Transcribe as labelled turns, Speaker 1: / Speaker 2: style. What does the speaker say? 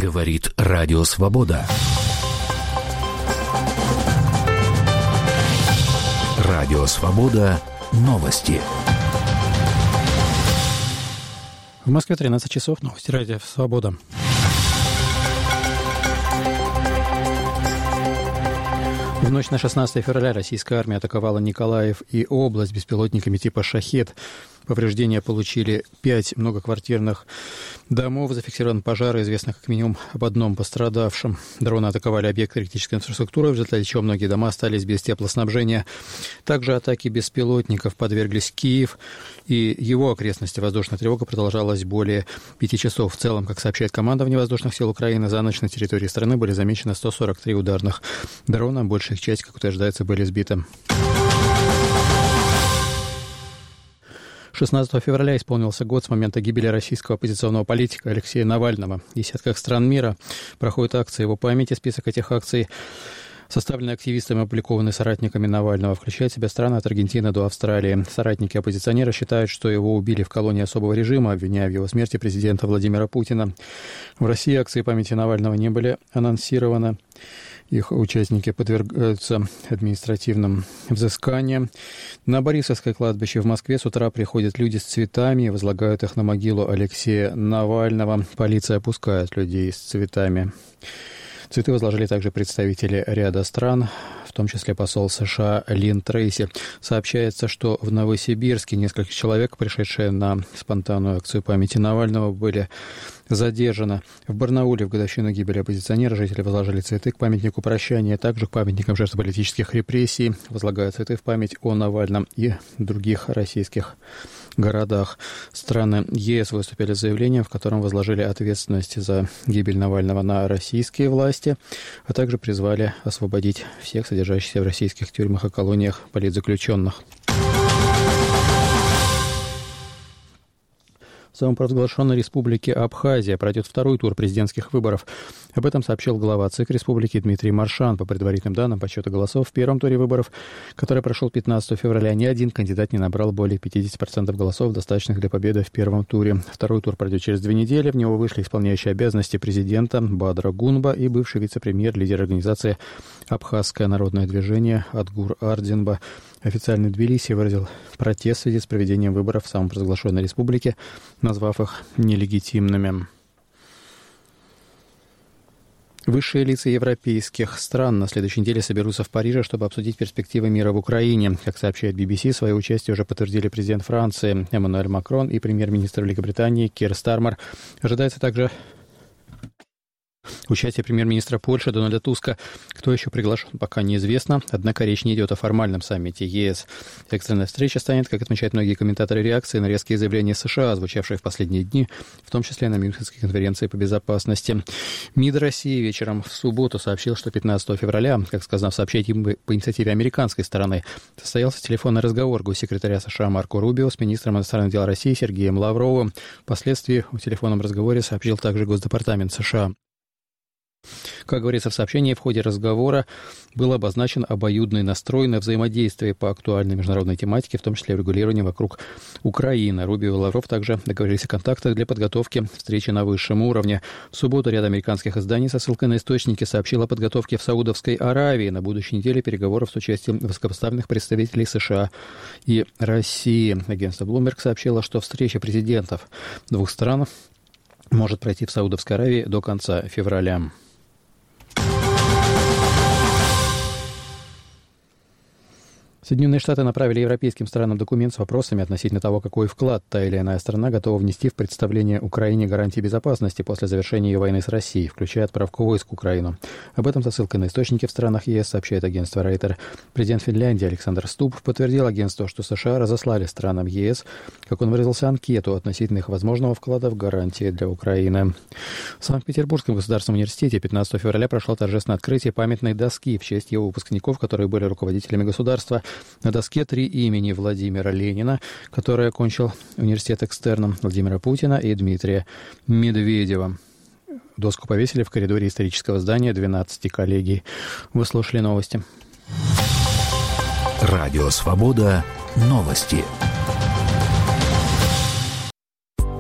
Speaker 1: Говорит Радио Свобода. Радио Свобода. Новости.
Speaker 2: В Москве 13 часов. Новости Радио Свобода. В ночь на 16 февраля российская армия атаковала Николаев и область беспилотниками типа «Шахед». Повреждения получили 5 многоквартирных домов. Зафиксирован пожар, известно как минимум об одном пострадавшем. Дроны атаковали объекты критической инфраструктуры, в результате чего многие дома остались без теплоснабжения. Также атаке беспилотников подверглись Киев и его окрестности. Воздушная тревога продолжалась более 5 часов. В целом, как сообщает командование воздушных сил Украины, за ночь на территории страны были замечены 143 ударных дрона. Большая их часть, как утверждается, были сбиты. 16 февраля исполнился год с момента гибели российского оппозиционного политика Алексея Навального. В десятках стран мира проходят акции его памяти. Список этих акций, составленный активистами и опубликованный соратниками Навального, включает в себя страны от Аргентины до Австралии. Соратники оппозиционера считают, что его убили в колонии особого режима, обвиняя в его смерти президента Владимира Путина. В России акции памяти Навального не были анонсированы. Их участники подвергаются административным взысканиям. На Борисовское кладбище в Москве с утра приходят люди с цветами и возлагают их на могилу Алексея Навального. Полиция опускает людей с цветами. Цветы возложили также представители ряда стран, в том числе посол США Лин Трейси. Сообщается, что в Новосибирске несколько человек, пришедшие на спонтанную акцию памяти Навального, были задержаны. В Барнауле в годовщину гибели оппозиционера жители возложили цветы к памятнику прощания, также к памятникам жертв политических репрессий, возлагают цветы в память о Навальном и других российских городах. Страны ЕС выступили с заявлением, в котором возложили ответственность за гибель Навального на российские власти, а также призвали освободить всех содержащихся в российских тюрьмах и колониях политзаключенных. В самопровозглашенной республике Абхазия пройдет второй тур президентских выборов. Об этом сообщил глава ЦИК республики Дмитрий Маршан. По предварительным данным подсчета голосов в первом туре выборов, который прошел 15 февраля, ни один кандидат не набрал более 50% голосов, достаточных для победы в первом туре. Второй тур пройдет через 2 недели. В него вышли исполняющий обязанности президента Бадра Гунба и бывший вице-премьер, лидер организации «Абхазское народное движение» Адгур Ардинба. Официальный Тбилиси выразил протест в связи с проведением выборов в самопровозглашенной республике, назвав их нелегитимными. Высшие лица европейских стран на следующей неделе соберутся в Париже, чтобы обсудить перспективы мира в Украине. Как сообщает BBC, свое участие уже подтвердили президент Франции Эммануэль Макрон и премьер-министр Великобритании Кир Стармер. Ожидается также участие премьер-министра Польши Дональда Туска. Кто еще приглашен, пока неизвестно. Однако речь не идет о формальном саммите ЕС. Экстренная встреча станет, как отмечают многие комментаторы, реакцией на резкие заявления США, звучавшие в последние дни, в том числе на Мюнхенской конференции по безопасности. МИД России вечером в субботу сообщил, что 15 февраля, как сказано в сообщении по инициативе американской стороны, состоялся телефонный разговор госсекретаря США Марко Рубио с министром иностранных дел России Сергеем Лавровым. Впоследствии в телефонном разговоре сообщил также Госдепартамент США. Как говорится в сообщении, в ходе разговора был обозначен обоюдный настрой на взаимодействие по актуальной международной тематике, в том числе регулировании вокруг Украины. Рубио и Лавров также договорились о контактах для подготовки встречи на высшем уровне. В субботу ряд американских изданий со ссылкой на источники сообщил о подготовке в Саудовской Аравии на будущей неделе переговоров с участием высокопоставленных представителей США и России. Агентство Bloomberg сообщило, что встреча президентов двух стран может пройти в Саудовской Аравии до конца февраля. Соединенные Штаты направили европейским странам документ с вопросами относительно того, какой вклад та или иная страна готова внести в представление Украине гарантии безопасности после завершения ее войны с Россией, включая отправку войск в Украину. Об этом со ссылкой на источники в странах ЕС сообщает агентство Рейтер. Президент Финляндии Александр Стуб подтвердил агентству, что США разослали странам ЕС, как он выразился, анкету относительно их возможного вклада в гарантии для Украины. В Санкт-Петербургском государственном университете 15 февраля прошло торжественное открытие памятной доски в честь его выпускников, которые были руководителями государства. На доске 3 имени: Владимира Ленина, который окончил университет экстерном, Владимира Путина и Дмитрия Медведева. Доску повесили в коридоре исторического здания 12 коллегий. Вы слушали новости.
Speaker 1: Радио Свобода. Новости.